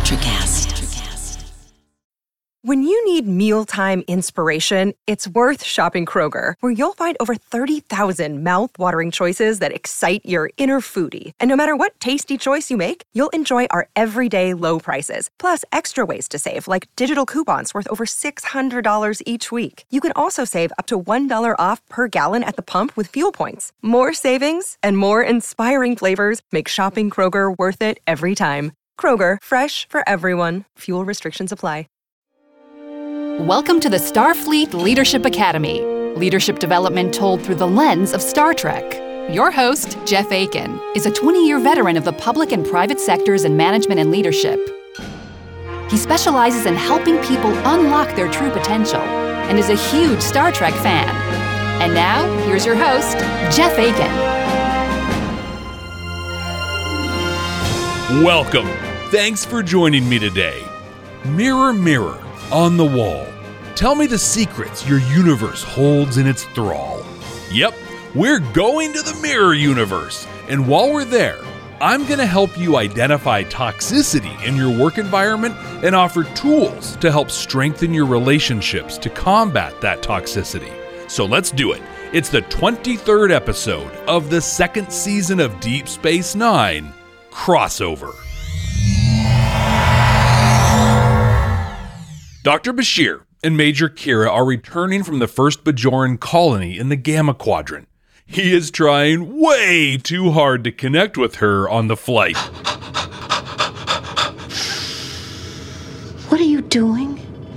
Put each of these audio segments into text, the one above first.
Electrocast. When you need mealtime inspiration, it's worth shopping Kroger, where you'll find over 30,000 mouth-watering choices that excite your inner foodie. And no matter what tasty choice you make, you'll enjoy our everyday low prices, plus extra ways to save, like digital coupons worth over $600 each week. You can also save up to $1 off per gallon at the pump with fuel points. More savings and more inspiring flavors make shopping Kroger worth it every time. Kroger, fresh for everyone. Fuel restrictions apply. Welcome to the Starfleet Leadership Academy. Leadership development told through the lens of Star Trek. Your host, Jeff Aiken, is a 20-year veteran of the public and private sectors in management and leadership. He specializes in helping people unlock their true potential and is a huge Star Trek fan. And now, here's your host, Jeff Aiken. Welcome. Thanks for joining me today. Mirror, mirror on the wall, tell me the secrets your universe holds in its thrall. Yep, we're going to the mirror universe, and while we're there, I'm going to help you identify toxicity in your work environment and offer tools to help strengthen your relationships to combat that toxicity. So let's do it. It's the 23rd episode of the second season of Deep Space Nine, Crossover. Dr. Bashir and Major Kira are returning from the first Bajoran colony in the Gamma Quadrant. He is trying way too hard to connect with her on the flight. What are you doing?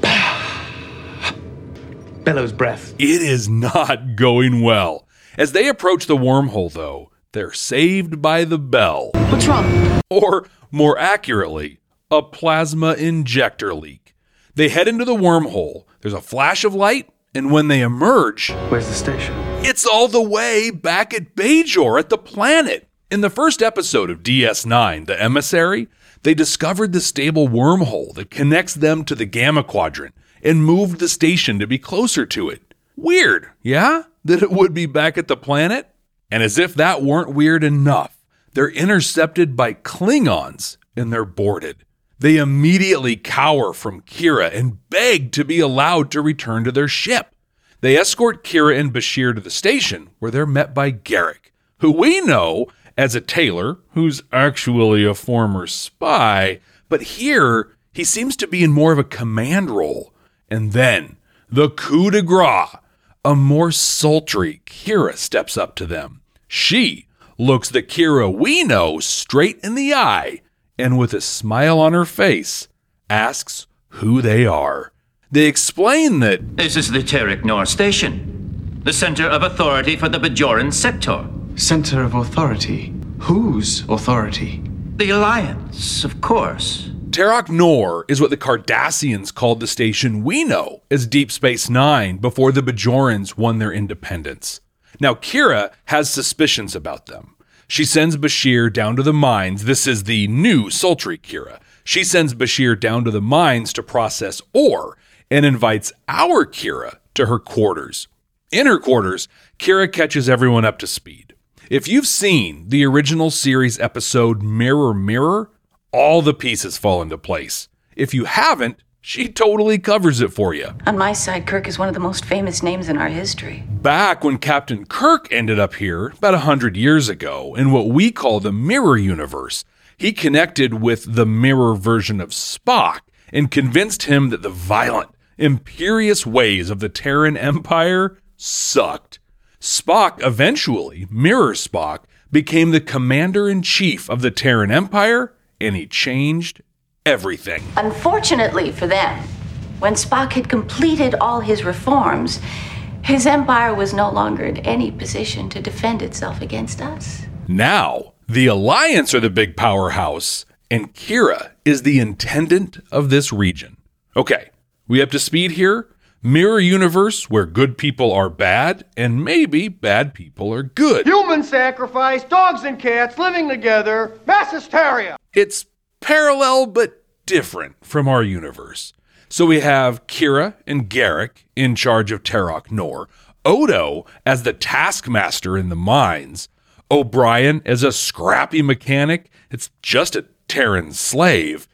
Bellows breath. It is not going well. As they approach the wormhole, though, they're saved by the bell. What's wrong? Or, more accurately, a plasma injector leak. They head into the wormhole, there's a flash of light, and when they emerge... Where's the station? It's all the way back at Bajor at the planet. In the first episode of DS9, The Emissary, they discovered the stable wormhole that connects them to the Gamma Quadrant and moved the station to be closer to it. Weird, yeah? That it would be back at the planet? And as if that weren't weird enough, they're intercepted by Klingons and they're boarded. They immediately cower from Kira and beg to be allowed to return to their ship. They escort Kira and Bashir to the station, where they're met by Garak, who we know as a tailor who's actually a former spy, but here he seems to be in more of a command role. And then, the coup de grace, a more sultry Kira steps up to them. She looks the Kira we know straight in the eye, and with a smile on her face, asks who they are. They explain that this is the Terek Nor Station, the center of authority for the Bajoran sector. Center of authority? Whose authority? The Alliance, of course. Terok Nor is what the Cardassians called the station we know as Deep Space Nine before the Bajorans won their independence. Now, Kira has suspicions about them. She sends Bashir down to the mines. This is the new sultry Kira. She sends Bashir down to the mines to process ore and invites our Kira to her quarters. In her quarters, Kira catches everyone up to speed. If you've seen the original series episode Mirror, Mirror, all the pieces fall into place. If you haven't, she totally covers it for you. On my side, Kirk is one of the most famous names in our history. Back when Captain Kirk ended up here, about 100 years ago, in what we call the Mirror Universe, he connected with the mirror version of Spock and convinced him that the violent, imperious ways of the Terran Empire sucked. Spock eventually, Mirror Spock, became the commander-in-chief of the Terran Empire, and he changed everything. Unfortunately for them, when Spock had completed all his reforms, his empire was no longer in any position to defend itself against us. Now, the Alliance are the big powerhouse, and Kira is the intendant of this region. Okay, we up to speed here? Mirror universe where good people are bad, and maybe bad people are good. Human sacrifice, dogs and cats living together, mass hysteria. It's parallel but different from our universe. So we have Kira and Garak in charge of Terok Nor, Odo as the taskmaster in the mines, O'Brien as a scrappy mechanic, it's just a Terran slave,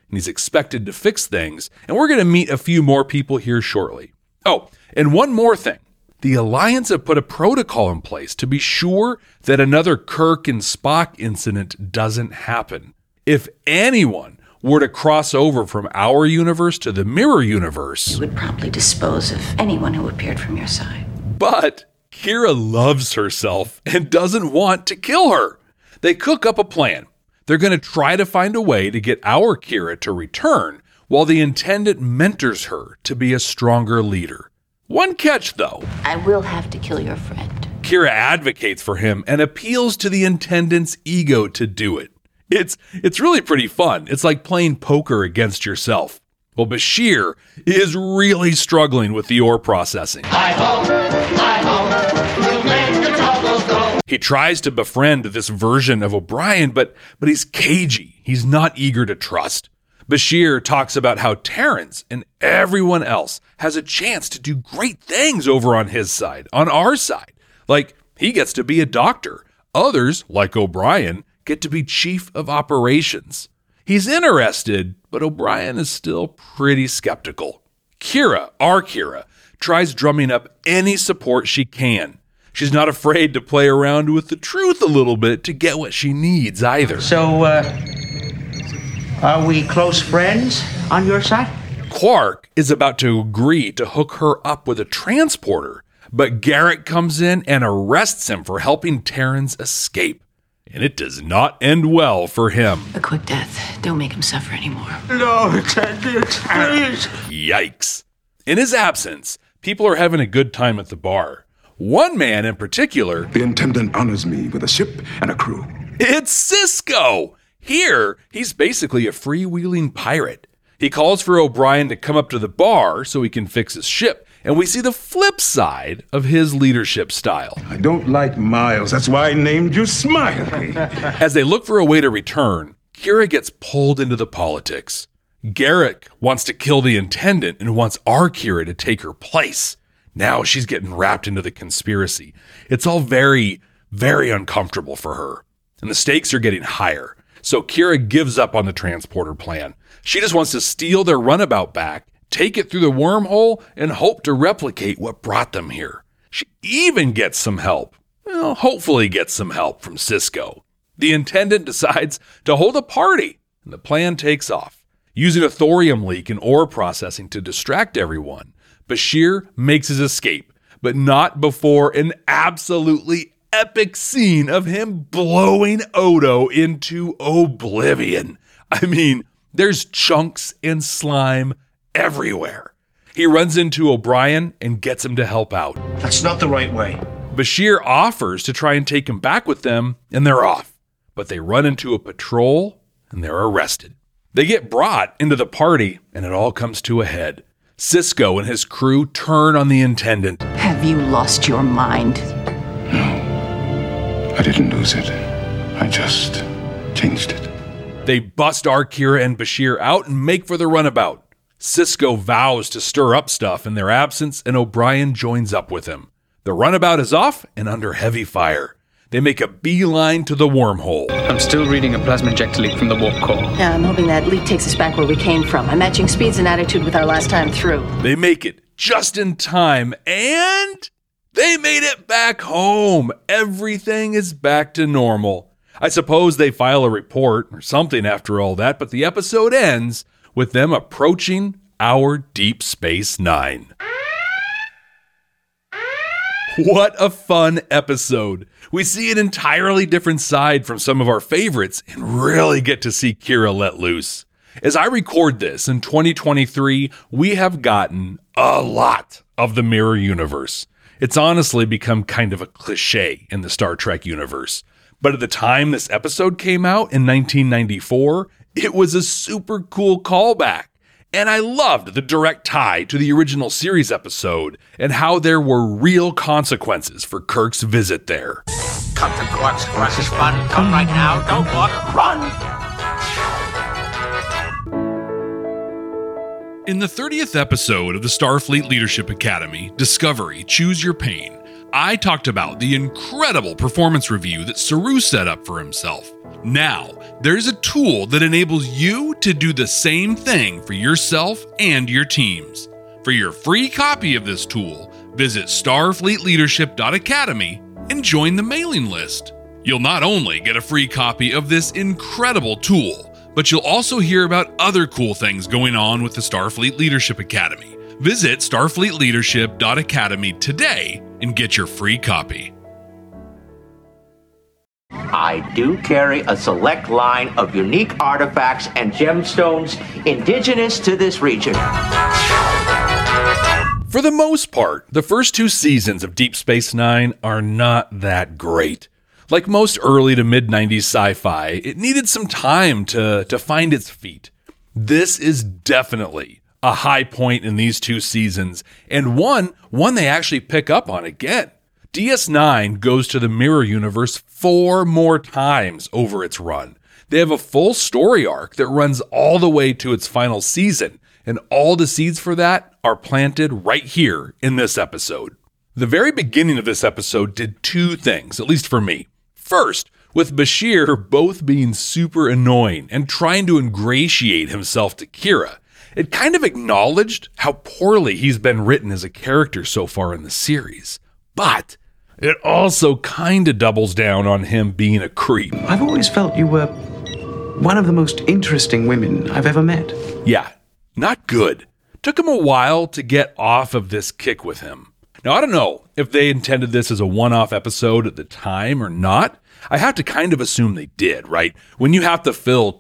and he's expected to fix things, and we're going to meet a few more people here shortly. Oh, and one more thing. The Alliance have put a protocol in place to be sure that another Kirk and Spock incident doesn't happen. If anyone were to cross over from our universe to the mirror universe, You would promptly dispose of anyone who appeared from your side. but Kira loves herself and doesn't want to kill her. They cook up a plan. They're going to try to find a way to get our Kira to return while the Intendant mentors her to be a stronger leader. One catch, though. I will have to kill your friend. Kira advocates for him and appeals to the Intendant's ego to do it. It's really pretty fun. It's like playing poker against yourself. Well, Bashir is really struggling with the ore processing. He tries to befriend this version of O'Brien, but he's cagey. He's not eager to trust. Bashir talks about how Terrence and everyone else has a chance to do great things over on his side, on our side. Like, he gets to be a doctor. Others, like O'Brien, get to be chief of operations. He's interested, but O'Brien is still pretty skeptical. Kira, our Kira, tries drumming up any support she can. She's not afraid to play around with the truth a little bit to get what she needs either. So, are we close friends on your side? Quark is about to agree to hook her up with a transporter, but Garrett comes in and arrests him for helping Terrence escape. And it does not end well for him. A quick death. Don't make him suffer anymore. No, Intendant, please. Yikes. In his absence, people are having a good time at the bar. One man in particular, The Intendant honors me with a ship and a crew. it's Cisco. Here, he's basically a freewheeling pirate. He calls for O'Brien to come up to the bar so he can fix his ship, and we see the flip side of his leadership style. I don't like Miles, that's why I named you Smiley. As they look for a way to return, Kira gets pulled into the politics. Garrick wants to kill the Intendant and wants our Kira to take her place. Now she's getting wrapped into the conspiracy. It's all very, very uncomfortable for her. And the stakes are getting higher. So Kira gives up on the transporter plan. She just wants to steal their runabout back, take it through the wormhole, and hope to replicate what brought them here. She even gets some help. Well, hopefully gets some help from Cisco. The Intendant decides to hold a party, and the plan takes off. Using a thorium leak and ore processing to distract everyone, Bashir makes his escape, but not before an absolutely epic scene of him blowing Odo into oblivion. I mean, there's chunks and slime everywhere. He runs into O'Brien and gets him to help out. That's not the right way. Bashir offers to try and take him back with them, and they're off. But they run into a patrol, and they're arrested. They get brought into the party, and it all comes to a head. Cisco and his crew turn on the Intendant. Have you lost your mind? No, I didn't lose it. I just changed it. They bust our Kira and Bashir out and make for the runabout. Cisco vows to stir up stuff in their absence, and O'Brien joins up with him. The runabout is off and under heavy fire. They make a beeline to the wormhole. I'm still reading a plasma injector leak from the warp core. Yeah, I'm hoping that leak takes us back where we came from. I'm matching speeds and attitude with our last time through. They make it just in time, and they made it back home. Everything is back to normal. I suppose they file a report or something after all that, but the episode ends with them approaching our Deep Space Nine. What a fun episode. We see an entirely different side from some of our favorites and really get to see Kira let loose. As I record this in 2023, we have gotten a lot of the mirror universe. It's honestly become kind of a cliche in the Star Trek universe. But at the time this episode came out in 1994, it was a super cool callback. And I loved the direct tie to the original series episode and how there were real consequences for Kirk's visit there. Come to Quark's Crush is fun. Come right now. Don't walk. Run! In the 30th episode of the Starfleet Leadership Academy, Discovery, Choose Your Pain, I talked about the incredible performance review that Saru set up for himself. Now, there's a tool that enables you to do the same thing for yourself and your teams. For your free copy of this tool, visit starfleetleadership.academy and join the mailing list. You'll not only get a free copy of this incredible tool, but you'll also hear about other cool things going on with the Starfleet Leadership Academy. Visit starfleetleadership.academy today and get your free copy. I do carry a select line of unique artifacts and gemstones indigenous to this region. For the most part, the first 2 seasons of Deep Space Nine are not that great. Like most early to mid-90s sci-fi, it needed some time to find its feet. This is definitely a high point in these 2 seasons, and one they actually pick up on again. DS9 goes to the Mirror Universe 4 more times over its run. They have a full story arc that runs all the way to its final season, and all the seeds for that are planted right here in this episode. The very beginning of this episode did 2 things, at least for me. First, with Bashir both being super annoying and trying to ingratiate himself to Kira, it kind of acknowledged how poorly he's been written as a character so far in the series. But it also kind of doubles down on him being a creep. I've always felt you were one of the most interesting women I've ever met. Yeah, not good. Took him a while to get off of this kick with him. Now, I don't know if they intended this as a one-off episode at the time or not. I have to kind of assume they did, right? When you have to fill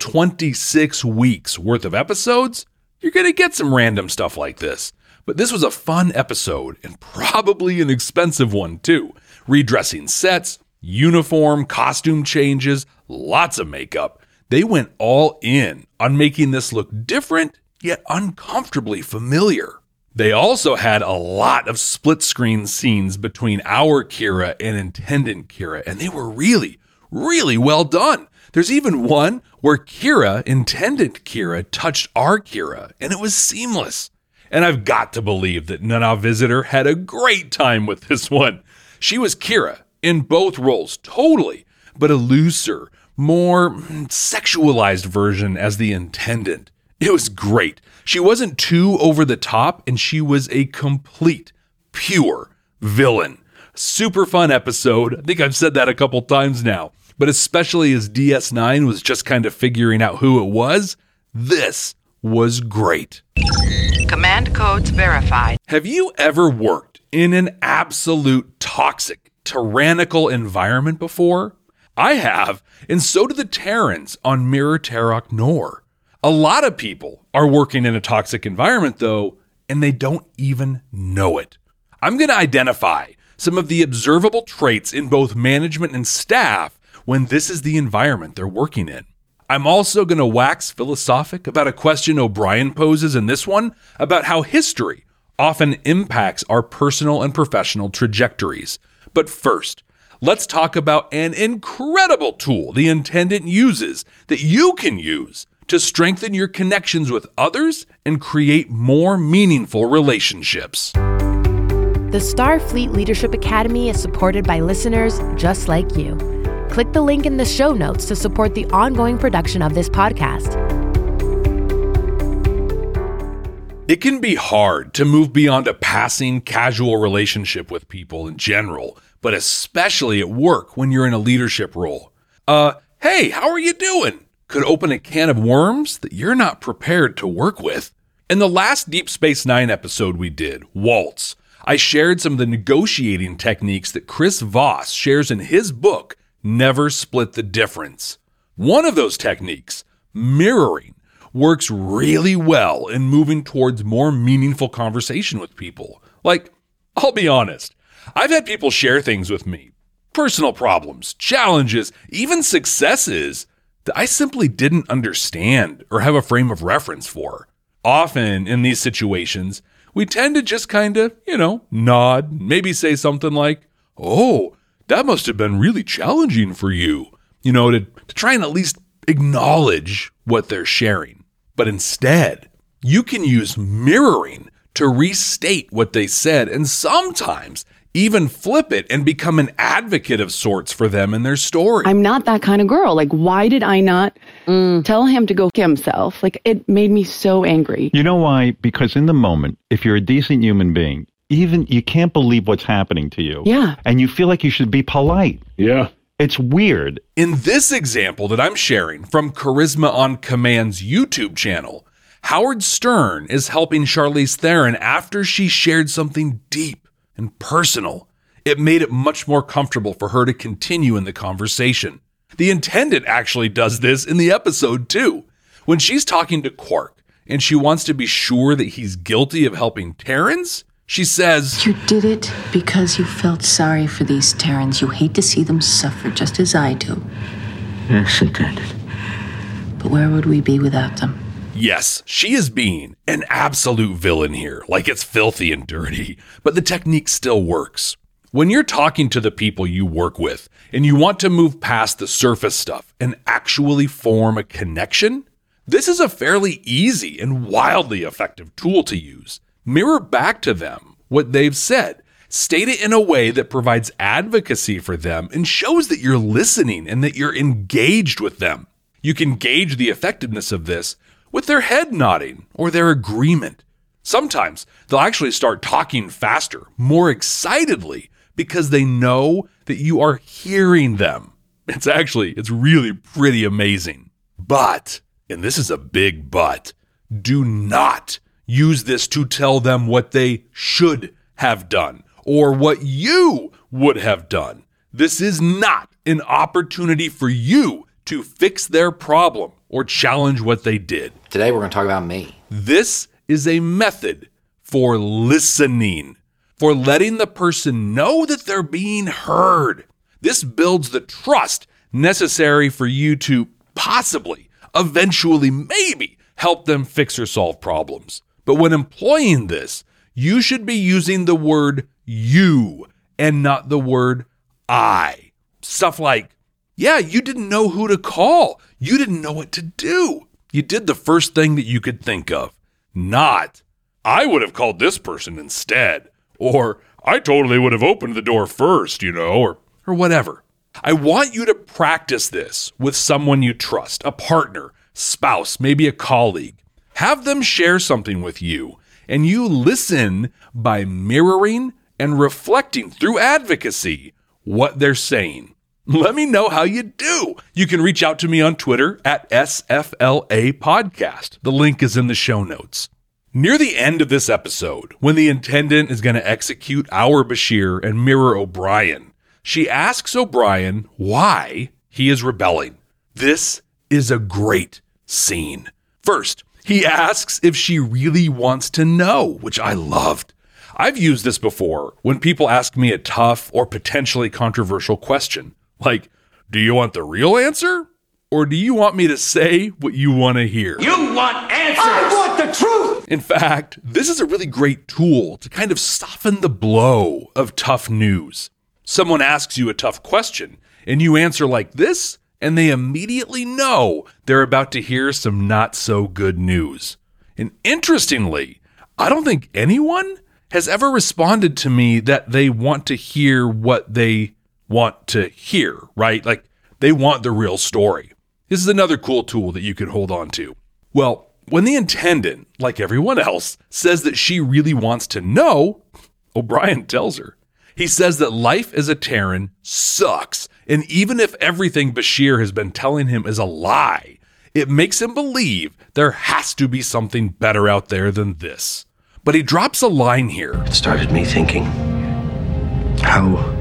26 weeks worth of episodes, you're going to get some random stuff like this. But this was a fun episode, and probably an expensive one too. Redressing sets, uniform, costume changes, lots of makeup. They went all in on making this look different, yet uncomfortably familiar. They also had a lot of split-screen scenes between our Kira and Intendant Kira, and they were really, really well done. There's even one where Kira, Intendant Kira, touched our Kira, and it was seamless. And I've got to believe that Nana Visitor had a great time with this one. She was Kira in both roles, totally, but a looser, more sexualized version as the Intendant. It was great. She wasn't too over the top, and she was a complete, pure villain. Super fun episode. I think I've said that a couple times now, but especially as DS9 was just kind of figuring out who it was, this was great. Command codes verified. Have you ever worked in an absolute toxic, tyrannical environment before? I have, and so do the Terrans on Mirror Terok Nor. A lot of people are working in a toxic environment, though, and they don't even know it. I'm going to identify some of the observable traits in both management and staff when this is the environment they're working in. I'm also going to wax philosophic about a question O'Brien poses in this one about how history often impacts our personal and professional trajectories. But first, let's talk about an incredible tool the Intendant uses that you can use to strengthen your connections with others and create more meaningful relationships. The Starfleet Leadership Academy is supported by listeners just like you. Click the link in the show notes to support the ongoing production of this podcast. It can be hard to move beyond a passing, casual relationship with people in general, but especially at work when you're in a leadership role. Hey, how are you doing? Could open a can of worms that you're not prepared to work with. In the last Deep Space Nine episode we did, Waltz, I shared some of the negotiating techniques that Chris Voss shares in his book, Never Split the Difference. One of those techniques, mirroring, works really well in moving towards more meaningful conversation with people. Like, I'll be honest, I've had people share things with me, personal problems, challenges, even successes that I simply didn't understand or have a frame of reference for. Often in these situations, we tend to just kind of, nod, maybe say something like, "Oh, that must have been really challenging for you," to try and at least acknowledge what they're sharing. But instead, you can use mirroring to restate what they said and sometimes even flip it and become an advocate of sorts for them and their story. I'm not that kind of girl. Like, why did I not tell him to go himself? Like, it made me so angry. You know why? Because in the moment, if you're a decent human being, even you can't believe what's happening to you. Yeah. And you feel like you should be polite. Yeah. It's weird. In this example that I'm sharing from Charisma on Command's YouTube channel, Howard Stern is helping Charlize Theron after she shared something deep and personal. It made it much more comfortable for her to continue in the conversation. The Intendant actually does this in the episode too. When she's talking to Quark and she wants to be sure that he's guilty of helping Terrans, she says, "You did it because you felt sorry for these Terrans. You hate to see them suffer just as I do." Yes, Intendant. But where would we be without them? Yes, she is being an absolute villain here, like it's filthy and dirty, but the technique still works. When you're talking to the people you work with and you want to move past the surface stuff and actually form a connection, this is a fairly easy and wildly effective tool to use. Mirror back to them what they've said. State it in a way that provides advocacy for them and shows that you're listening and that you're engaged with them. You can gauge the effectiveness of this with their head nodding or their agreement. Sometimes they'll actually start talking faster, more excitedly, because they know that you are hearing them. It's really pretty amazing. But, and this is a big but, do not use this to tell them what they should have done or what you would have done. This is not an opportunity for you to fix their problem or challenge what they did. Today we're going to talk about me. This is a method for listening, for letting the person know that they're being heard. This builds the trust necessary for you to possibly, eventually, maybe help them fix or solve problems. But when employing this, you should be using the word you and not the word I. Stuff like, yeah, you didn't know who to call. You didn't know what to do. You did the first thing that you could think of. Not, I would have called this person instead. Or, I totally would have opened the door first, or whatever. I want you to practice this with someone you trust, a partner, spouse, maybe a colleague. Have them share something with you, and you listen by mirroring and reflecting through advocacy what they're saying. Let me know how you do. You can reach out to me on Twitter at SFLA Podcast. The link is in the show notes. Near the end of this episode, when the Intendant is going to execute our Bashir and mirror O'Brien, she asks O'Brien why he is rebelling. This is a great scene. First, he asks if she really wants to know, which I loved. I've used this before when people ask me a tough or potentially controversial question. Like, do you want the real answer? Or do you want me to say what you want to hear? You want answers! I want the truth! In fact, this is a really great tool to kind of soften the blow of tough news. Someone asks you a tough question, and you answer like this, and they immediately know they're about to hear some not so good news. And interestingly, I don't think anyone has ever responded to me that they want to hear what they want to hear, right? Like they want the real story. This is another cool tool that you can hold on to. Well, when the Intendant, like everyone else, says that she really wants to know, O'Brien tells her. He says that life as a Terran sucks, and even if everything Bashir has been telling him is a lie, it makes him believe there has to be something better out there than this. But he drops a line here. It started me thinking how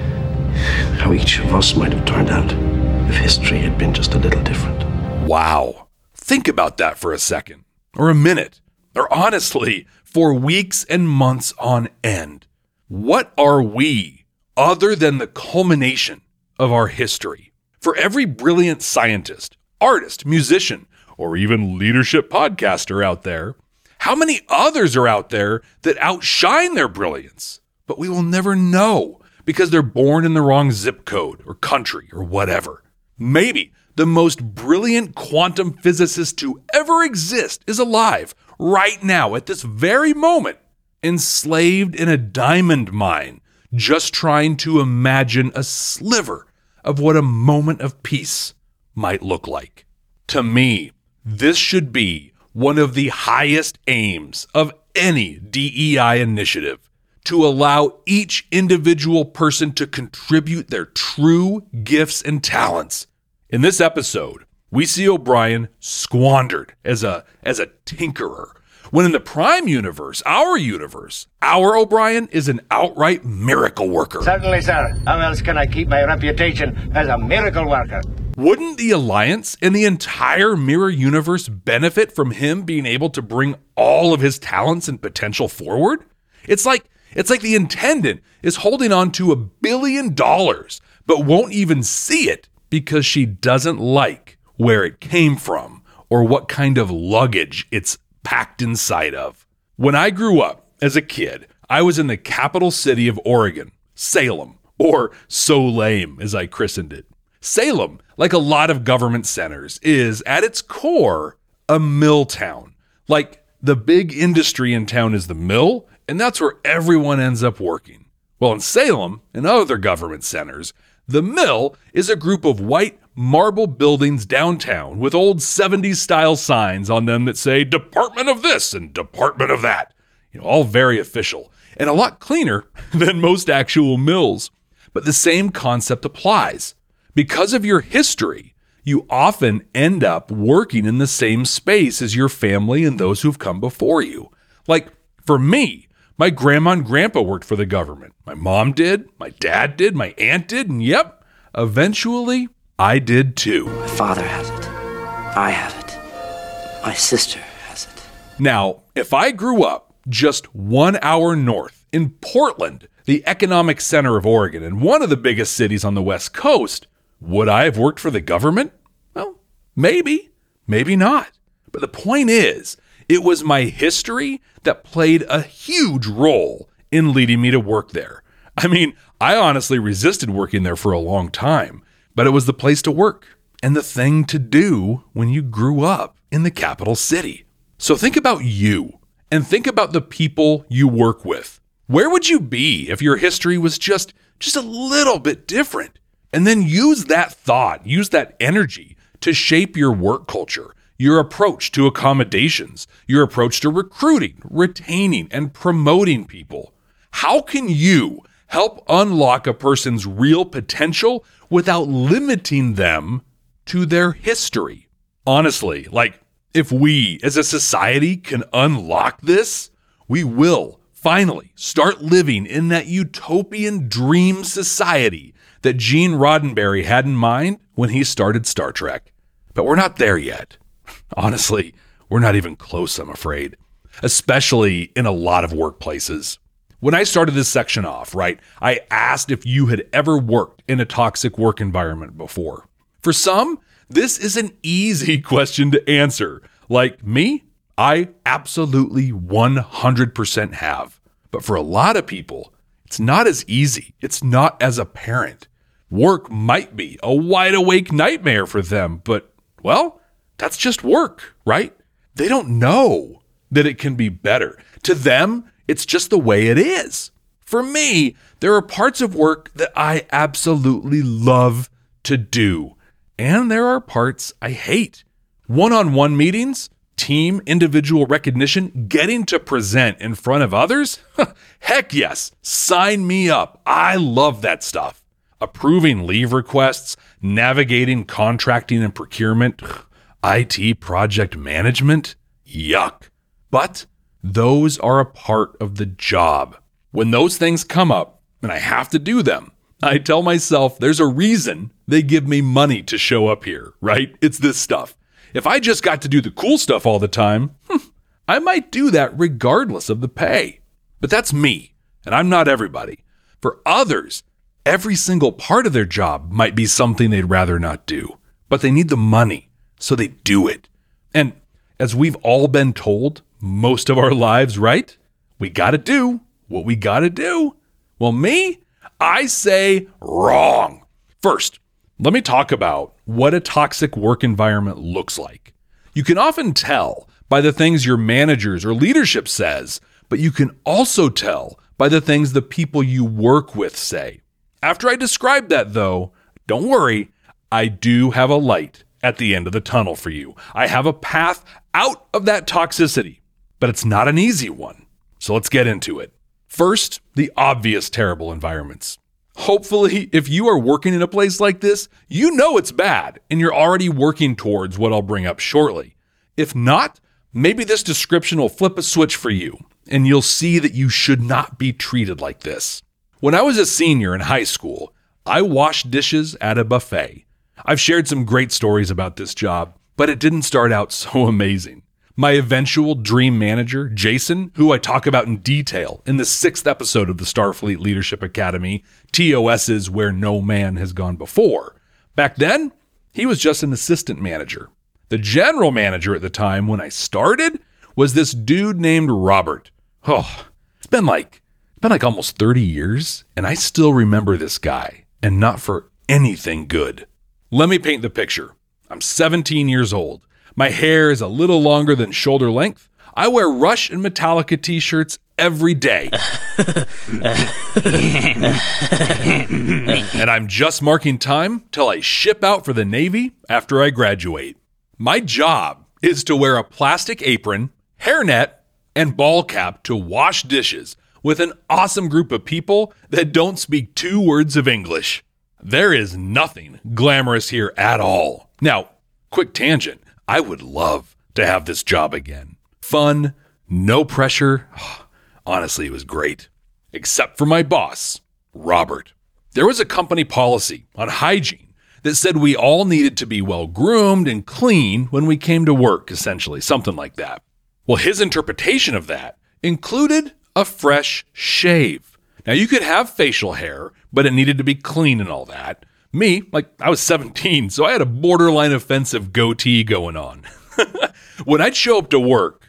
each of us might have turned out if history had been just a little different. Wow. Think about that for a second, or a minute, or honestly, for weeks and months on end. What are we other than the culmination of our history? For every brilliant scientist, artist, musician, or even leadership podcaster out there, how many others are out there that outshine their brilliance? But we will never know because they're born in the wrong zip code or country or whatever. Maybe the most brilliant quantum physicist to ever exist is alive right now at this very moment, enslaved in a diamond mine, just trying to imagine a sliver of what a moment of peace might look like. To me, this should be one of the highest aims of any DEI initiative, to allow each individual person to contribute their true gifts and talents. In this episode, we see O'Brien squandered as a tinkerer, when in the Prime universe, our O'Brien is an outright miracle worker. Certainly, sir. How else can I keep my reputation as a miracle worker? Wouldn't the Alliance and the entire Mirror universe benefit from him being able to bring all of his talents and potential forward? It's like the Intendant is holding on to $1 billion, but won't even see it because she doesn't like where it came from or what kind of luggage it's packed inside of. When I grew up as a kid, I was in the capital city of Oregon, Salem, or So Lame as I christened it. Salem, like a lot of government centers, is at its core a mill town. Like, the big industry in town is the mill, and that's where everyone ends up working. Well, in Salem and other government centers, the mill is a group of white marble buildings downtown with old 70s style signs on them that say Department of this and Department of that. All very official and a lot cleaner than most actual mills. But the same concept applies. Because of your history, you often end up working in the same space as your family and those who've come before you. Like, for me, my grandma and grandpa worked for the government. My mom did, my dad did, my aunt did, and yep, eventually I did too. My father has it. I have it. My sister has it. Now, if I grew up just 1 hour north in Portland, the economic center of Oregon and one of the biggest cities on the West Coast, would I have worked for the government? Well, maybe, maybe not. But the point is, it was my history that played a huge role in leading me to work there. I mean, I honestly resisted working there for a long time, but it was the place to work and the thing to do when you grew up in the capital city. So think about you and think about the people you work with. Where would you be if your history was just a little bit different? And then use that thought, use that energy to shape your work culture, your approach to accommodations, your approach to recruiting, retaining, and promoting people. How can you help unlock a person's real potential without limiting them to their history? Honestly, if we as a society can unlock this, we will finally start living in that utopian dream society that Gene Roddenberry had in mind when he started Star Trek. But we're not there yet. Honestly, we're not even close, I'm afraid, especially in a lot of workplaces. When I started this section off, I asked if you had ever worked in a toxic work environment before. For some, this is an easy question to answer. Like me, I absolutely 100% have. But for a lot of people, it's not as easy. It's not as apparent. Work might be a wide awake nightmare for them, but, well, that's just work, right? They don't know that it can be better. To them, it's just the way it is. For me, there are parts of work that I absolutely love to do, and there are parts I hate. One-on-one meetings, team, individual recognition, getting to present in front of others? Heck yes, sign me up. I love that stuff. Approving leave requests, navigating contracting and procurement, IT project management, yuck. But those are a part of the job. When those things come up and I have to do them, I tell myself there's a reason they give me money to show up here, right? It's this stuff. If I just got to do the cool stuff all the time, I might do that regardless of the pay. But that's me, and I'm not everybody. For others, every single part of their job might be something they'd rather not do, but they need the money, so they do it. And as we've all been told most of our lives, right? We gotta do what we gotta do. Well, me, I say wrong. First, let me talk about what a toxic work environment looks like. You can often tell by the things your managers or leadership says, but you can also tell by the things the people you work with say. After I describe that, though, don't worry, I do have a light at the end of the tunnel for you. I have a path out of that toxicity, but it's not an easy one. So let's get into it. First, the obvious terrible environments. Hopefully, if you are working in a place like this, you know it's bad and you're already working towards what I'll bring up shortly. If not, maybe this description will flip a switch for you and you'll see that you should not be treated like this. When I was a senior in high school, I washed dishes at a buffet. I've shared some great stories about this job, but it didn't start out so amazing. My eventual dream manager, Jason, who I talk about in detail in the 6th episode of the Starfleet Leadership Academy, TOS's Where No Man Has Gone Before. Back then, he was just an assistant manager. The general manager at the time when I started was this dude named Robert. Oh, it's been like almost 30 years, and I still remember this guy, and not for anything good. Let me paint the picture. I'm 17 years old. My hair is a little longer than shoulder length. I wear Rush and Metallica t-shirts every day. And I'm just marking time till I ship out for the Navy after I graduate. My job is to wear a plastic apron, hairnet, and ball cap to wash dishes with an awesome group of people that don't speak 2 words of English. There is nothing glamorous here at all. Now, quick tangent. I would love to have this job again. Fun, no pressure. Honestly, it was great. Except for my boss, Robert. There was a company policy on hygiene that said we all needed to be well groomed and clean when we came to work, essentially, something like that. Well, his interpretation of that included a fresh shave. Now, you could have facial hair, but it needed to be clean and all that. Me, I was 17, so I had a borderline offensive goatee going on. When I'd show up to work,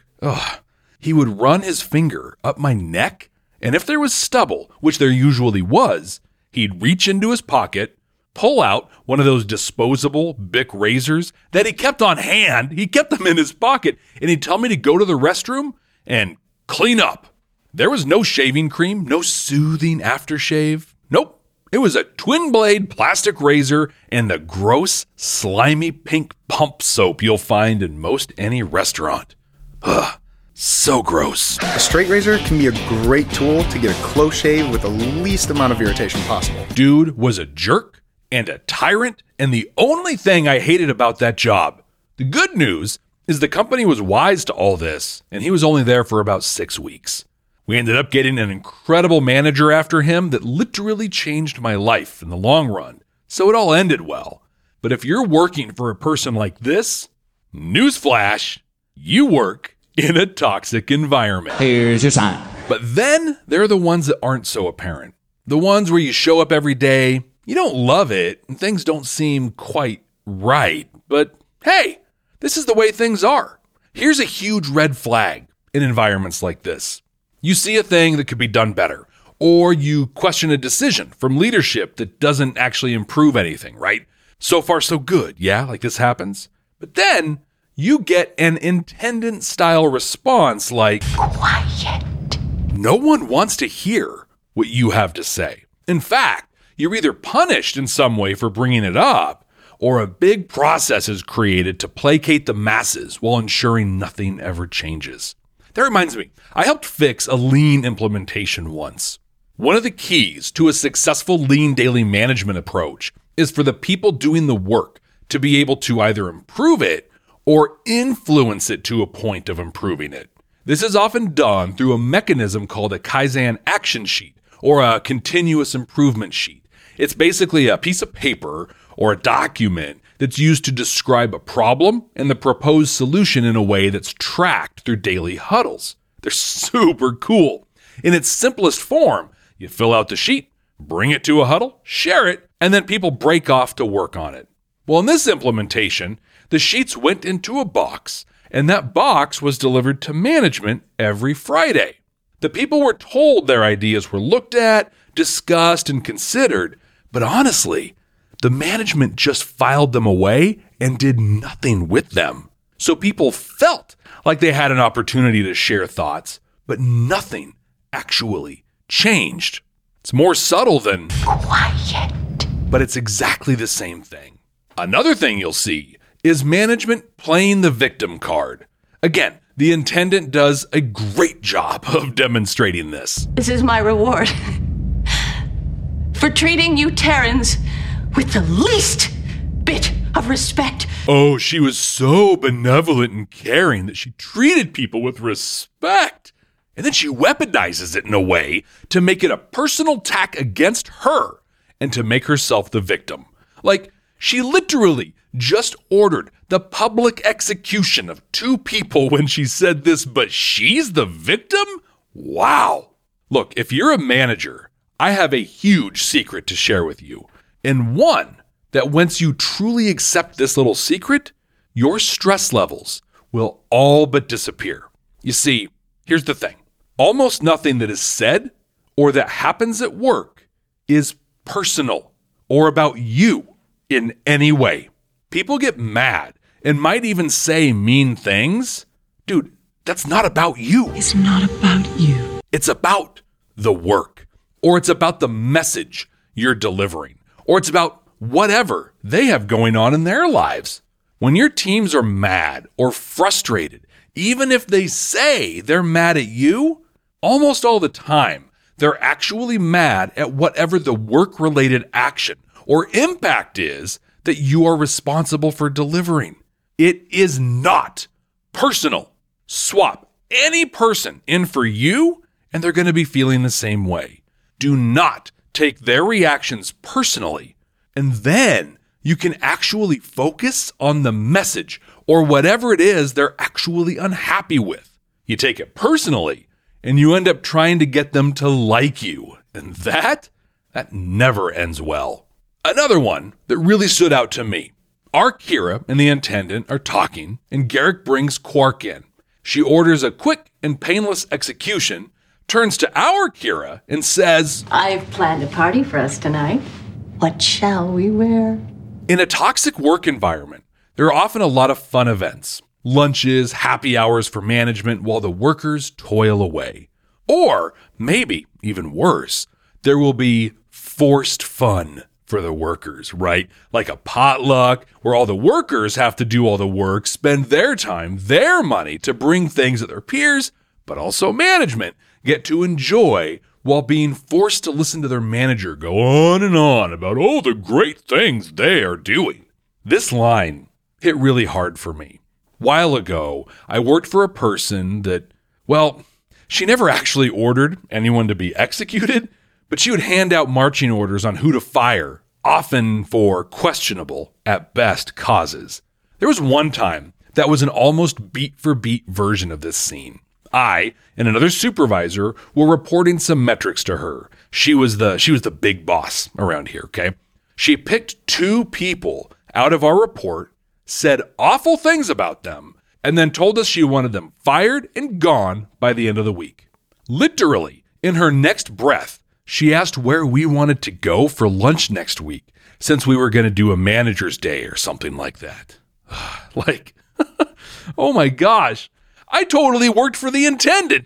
he would run his finger up my neck, and if there was stubble, which there usually was, he'd reach into his pocket, pull out one of those disposable Bic razors that he kept on hand. He kept them in his pocket, and he'd tell me to go to the restroom and clean up. There was no shaving cream, no soothing aftershave. Nope. It was a twin-blade plastic razor and the gross, slimy pink pump soap you'll find in most any restaurant. Ugh, so gross. A straight razor can be a great tool to get a close shave with the least amount of irritation possible. Dude was a jerk and a tyrant, and the only thing I hated about that job. The good news is the company was wise to all this, and he was only there for about 6 weeks. We ended up getting an incredible manager after him that literally changed my life in the long run, so it all ended well. But if you're working for a person like this, newsflash, you work in a toxic environment. Here's your sign. But then there are the ones that aren't so apparent. The ones where you show up every day, you don't love it, and things don't seem quite right. But hey, this is the way things are. Here's a huge red flag in environments like this. You see a thing that could be done better, or you question a decision from leadership that doesn't actually improve anything, right? So far, so good, yeah, like this happens. But then you get an intendant-style response like, "Quiet." No one wants to hear what you have to say. In fact, you're either punished in some way for bringing it up, or a big process is created to placate the masses while ensuring nothing ever changes. That reminds me, I helped fix a lean implementation once. One of the keys to a successful lean daily management approach is for the people doing the work to be able to either improve it or influence it to a point of improving it. This is often done through a mechanism called a Kaizen action sheet or a continuous improvement sheet. It's basically a piece of paper or a document that's used to describe a problem and the proposed solution in a way that's tracked through daily huddles. They're super cool. In its simplest form, you fill out the sheet, bring it to a huddle, share it, and then people break off to work on it. Well, in this implementation, the sheets went into a box, and that box was delivered to management every Friday. The people were told their ideas were looked at, discussed, and considered, but honestly, the management just filed them away and did nothing with them. So people felt like they had an opportunity to share thoughts, but nothing actually changed. It's more subtle than quiet, but it's exactly the same thing. Another thing you'll see is management playing the victim card. Again, the intendant does a great job of demonstrating this. This is my reward for treating you Terrans with the least bit of respect. Oh, she was so benevolent and caring that she treated people with respect. And then she weaponizes it in a way to make it a personal attack against her and to make herself the victim. Like, she literally just ordered the public execution of 2 people when she said this, but she's the victim? Wow. Look, if you're a manager, I have a huge secret to share with you. And one that once you truly accept this little secret, your stress levels will all but disappear. You see, here's the thing. Almost nothing that is said or that happens at work is personal or about you in any way. People get mad and might even say mean things. Dude, that's not about you. It's not about you. It's about the work, or it's about the message you're delivering, or it's about whatever they have going on in their lives. When your teams are mad or frustrated, even if they say they're mad at you, almost all the time, they're actually mad at whatever the work-related action or impact is that you are responsible for delivering. It is not personal. Swap any person in for you, and they're going to be feeling the same way. Do not take their reactions personally, and then you can actually focus on the message or whatever it is they're actually unhappy with. You take it personally, and you end up trying to get them to like you, and that never ends well. Another one that really stood out to me. Our Kira and the intendant are talking, and Garrick brings Quark in. She orders a quick and painless execution, turns to our Kira and says, "I've planned a party for us tonight. What shall we wear?" In a toxic work environment, there are often a lot of fun events. Lunches, happy hours for management while the workers toil away. Or, maybe even worse, there will be forced fun for the workers, right? Like a potluck where all the workers have to do all the work, spend their time, their money to bring things that their peers, but also management, get to enjoy while being forced to listen to their manager go on and on about all the great things they are doing. This line hit really hard for me. While ago, I worked for a person that, well, she never actually ordered anyone to be executed, but she would hand out marching orders on who to fire, often for questionable, at best, causes. There was one time that was an almost beat-for-beat version of this scene. I and another supervisor were reporting some metrics to her. She was the big boss around here, okay? She picked 2 people out of our report, said awful things about them, and then told us she wanted them fired and gone by the end of the week. Literally, in her next breath, she asked where we wanted to go for lunch next week, since we were going to do a manager's day or something like that. Like, oh my gosh, I totally worked for the intendant.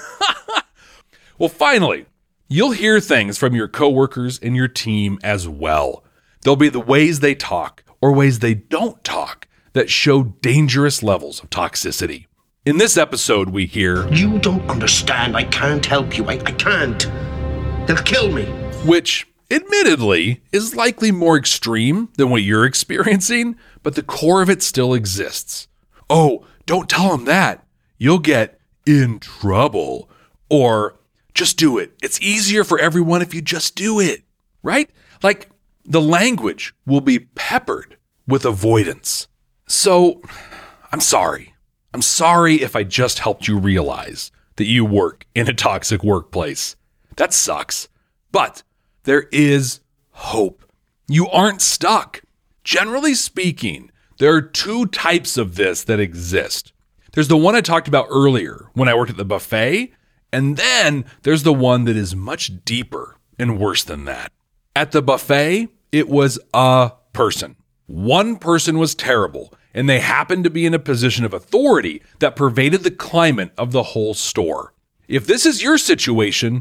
Well, finally, you'll hear things from your coworkers and your team as well. There'll be the ways they talk or ways they don't talk that show dangerous levels of toxicity. In this episode, we hear, "You don't understand. I can't help you. I can't. They'll kill me." Which, admittedly, is likely more extreme than what you're experiencing, but the core of it still exists. "Oh, don't tell them that. You'll get in trouble." Or, "Just do it. It's easier for everyone if you just do it." Right? Like, the language will be peppered with avoidance. So, I'm sorry. I'm sorry if I just helped you realize that you work in a toxic workplace. That sucks. But there is hope. You aren't stuck. Generally speaking, there are 2 types of this that exist. There's the one I talked about earlier when I worked at the buffet, and then there's the one that is much deeper and worse than that. At the buffet, it was a person. One person was terrible, and they happened to be in a position of authority that pervaded the climate of the whole store. If this is your situation,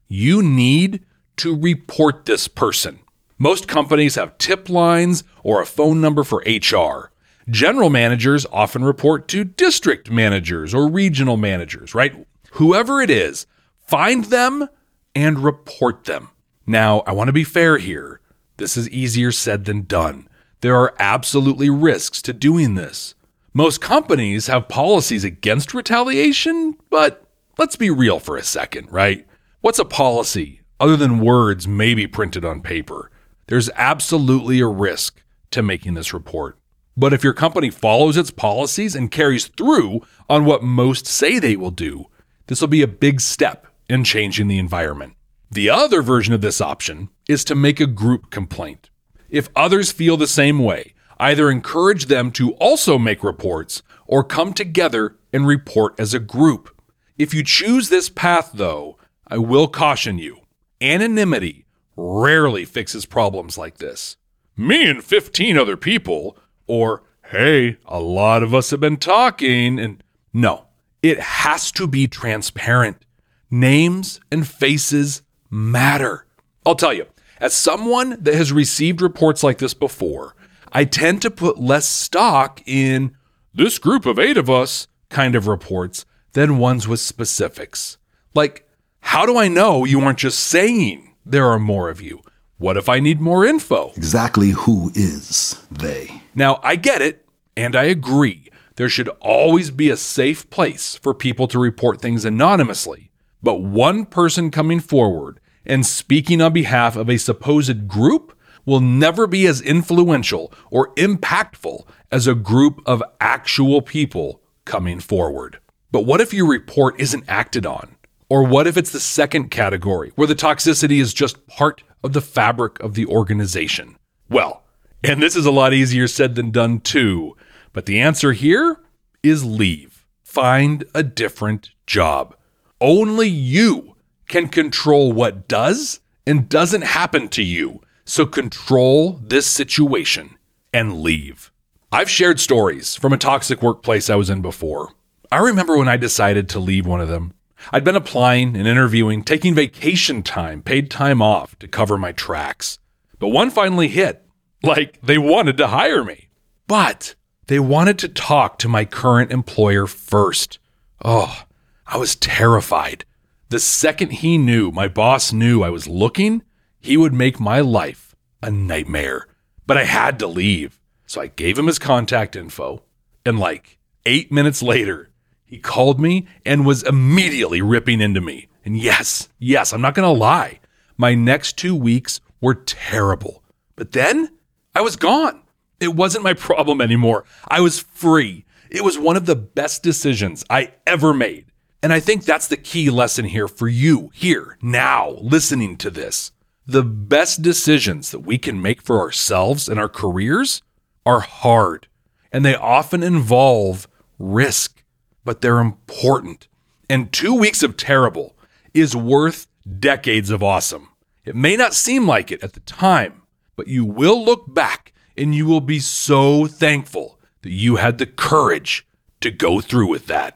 You need to report this person. Most companies have tip lines or a phone number for HR. General managers often report to district managers or regional managers, right? Whoever it is, find them and report them. Now, I want to be fair here. This is easier said than done. There are absolutely risks to doing this. Most companies have policies against retaliation, but let's be real for a second, right? What's a policy other than words maybe printed on paper? There's absolutely a risk to making this report. But if your company follows its policies and carries through on what most say they will do, this will be a big step in changing the environment. The other version of this option is to make a group complaint. If others feel the same way, either encourage them to also make reports or come together and report as a group. If you choose this path, though, I will caution you, anonymity rarely fixes problems like this. Me and 15 other people, or hey, a lot of us have been talking, and no, it has to be transparent. Names and faces matter. I'll tell you, as someone that has received reports like this before, I tend to put less stock in this group of 8 of us kind of reports than ones with specifics. Like, how do I know you aren't just saying there are more of you? What if I need more info? Exactly who is they? Now, I get it, and I agree. There should always be a safe place for people to report things anonymously. But one person coming forward and speaking on behalf of a supposed group will never be as influential or impactful as a group of actual people coming forward. But what if your report isn't acted on? Or what if it's the second category, where the toxicity is just part of the fabric of the organization? Well, and this is a lot easier said than done too, but the answer here is leave. Find a different job. Only you can control what does and doesn't happen to you. So control this situation and leave. I've shared stories from a toxic workplace I was in before. I remember when I decided to leave one of them. I'd been applying and interviewing, taking vacation time, paid time off to cover my tracks. But one finally hit. Like, they wanted to hire me. But they wanted to talk to my current employer first. Oh, I was terrified. The second he knew, my boss knew I was looking, he would make my life a nightmare. But I had to leave. So I gave him his contact info. And like 8 minutes later, he called me and was immediately ripping into me. And yes, I'm not going to lie. My next 2 weeks were terrible. But then I was gone. It wasn't my problem anymore. I was free. It was one of the best decisions I ever made. And I think that's the key lesson here for you, here, now, listening to this. The best decisions that we can make for ourselves and our careers are hard, and they often involve risk, but they're important. And 2 weeks of terrible is worth decades of awesome. It may not seem like it at the time, but you will look back and you will be so thankful that you had the courage to go through with that.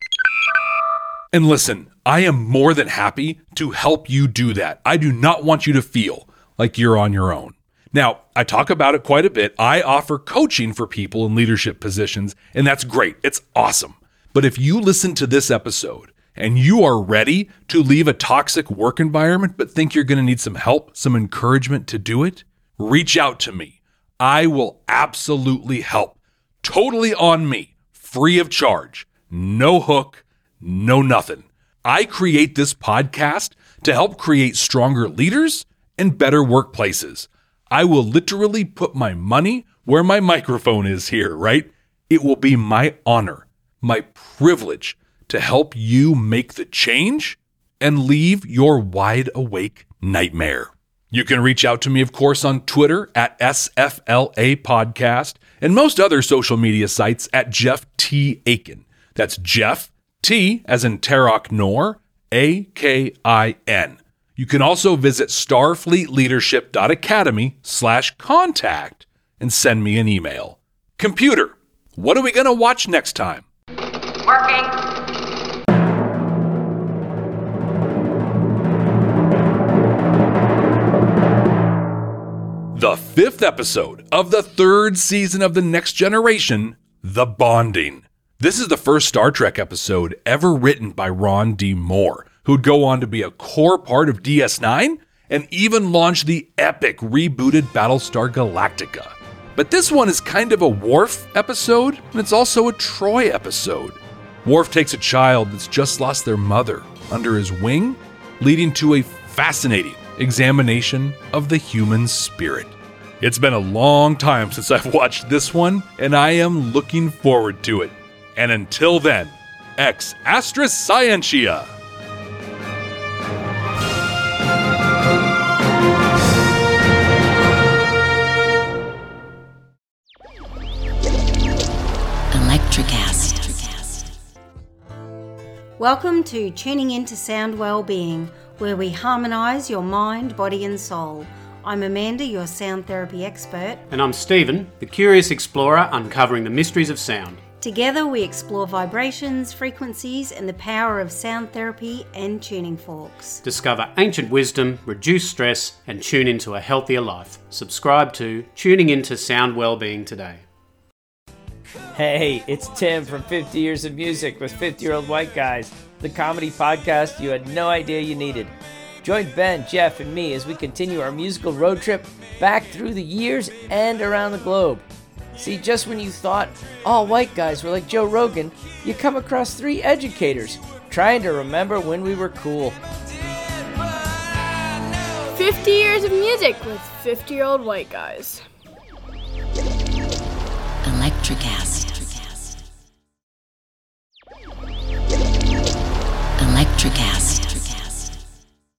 And listen, I am more than happy to help you do that. I do not want you to feel like you're on your own. Now, I talk about it quite a bit. I offer coaching for people in leadership positions, and that's great. It's awesome. But if you listen to this episode and you are ready to leave a toxic work environment but think you're going to need some help, some encouragement to do it, reach out to me. I will absolutely help. Totally on me, free of charge, no hook, no nothing. I create this podcast to help create stronger leaders and better workplaces. I will literally put my money where my microphone is here, right? It will be my honor, my privilege to help you make the change and leave your wide awake nightmare. You can reach out to me, of course, on Twitter at SFLA Podcast and most other social media sites at Jeff T. Aiken. That's Jeff T as in Tarok Nor, A-K-I-N. You can also visit starfleetleadership.academy/contact and send me an email. Computer, what are we going to watch next time? Working. the 5th episode of the 3rd season of The Next Generation, The Bonding. This is the first Star Trek episode ever written by Ron D. Moore, who'd go on to be a core part of DS9 and even launch the epic rebooted Battlestar Galactica. But this one is kind of a Worf episode, and it's also a Troy episode. Worf takes a child that's just lost their mother under his wing, leading to a fascinating examination of the human spirit. It's been a long time since I've watched this one, and I am looking forward to it. And until then, ex Astra Scientia! Welcome to Tuning Into Sound Wellbeing, where we harmonise your mind, body and soul. I'm Amanda, your sound therapy expert. And I'm Stephen, the curious explorer uncovering the mysteries of sound. Together we explore vibrations, frequencies and the power of sound therapy and tuning forks. Discover ancient wisdom, reduce stress and tune into a healthier life. Subscribe to Tuning Into Sound Wellbeing today. Hey, it's Tim from 50 Years of Music with 50-Year-Old White Guys, the comedy podcast you had no idea you needed. Join Ben, Jeff, and me as we continue our musical road trip back through the years and around the globe. See, just when you thought all white guys were like Joe Rogan, you come across 3 educators trying to remember when we were cool. 50 Years of Music with 50-Year-Old White Guys. Electricast. Electricast.